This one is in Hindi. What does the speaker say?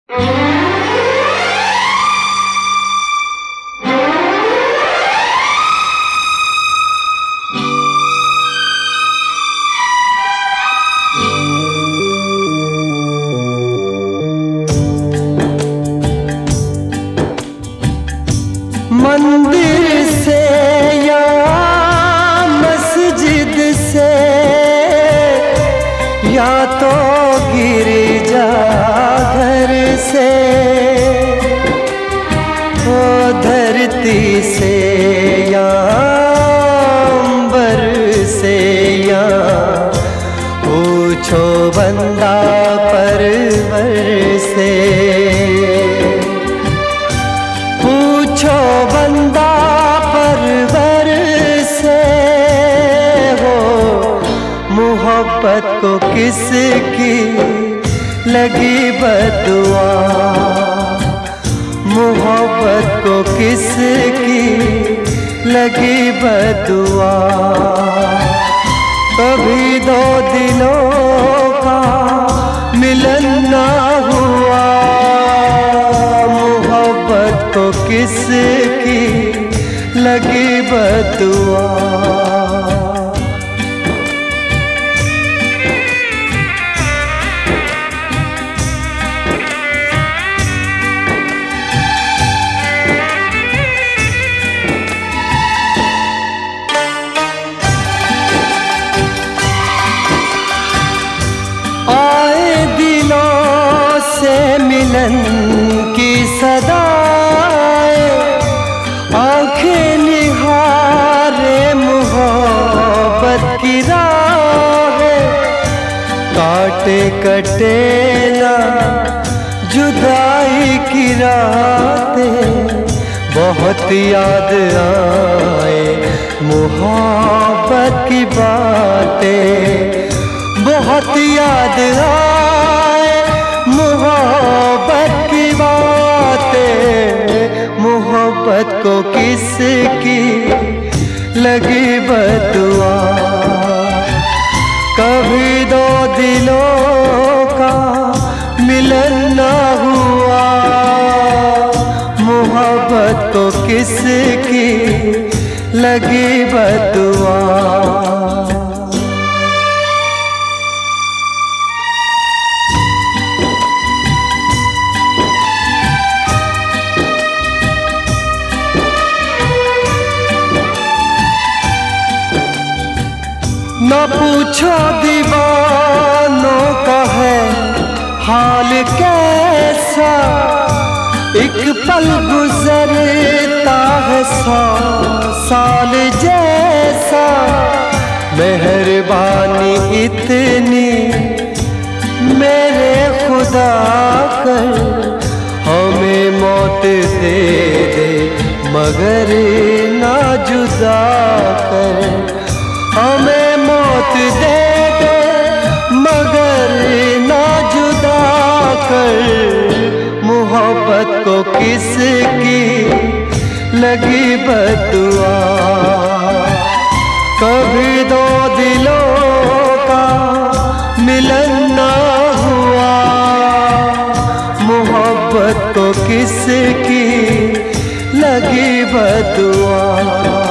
मंदिर से या मस्जिद से या तो गिरजा घर से, वो धरती से या अंबर से, या पूछो बंदा परवर से, पूछो बंदा परवर से, हो मोहब्बत को किसकी लगी बदुआ, मोहब्बत को किसकी लगी बदुआ। कभी दो दिलों का मिलन ना हुआ, मोहब्बत को किसकी लगी बदुआ। आए दिलों से मिलन की सदाएं, आंखें निहारे मोहब्बत की राहें, काटे कटे ना जुदाई की रातें, बहुत याद आए मोहब्बत की बातें, बहुत याद आए मोहब्बत की बातें। मोहब्बत को किसकी लगी बदुआ, कभी दो दिलों का मिलन ना हुआ, मोहब्बत को किसकी लगी बदुआ। न पूछो दीवानों का है हाल कैसा, एक पल गुजरता है 100 साल जैसा। मेहरबानी इतनी मेरे खुदा कर, हमें मौत दे दे मगर ना जुदा कर, हमें मौत दे दे मगर ना जुदा कर। मोहब्बत को किसकी लगी बदुआ, कभी दो दिलों का मिलन ना हुआ, मोहब्बत को किसकी लगी बदुआ।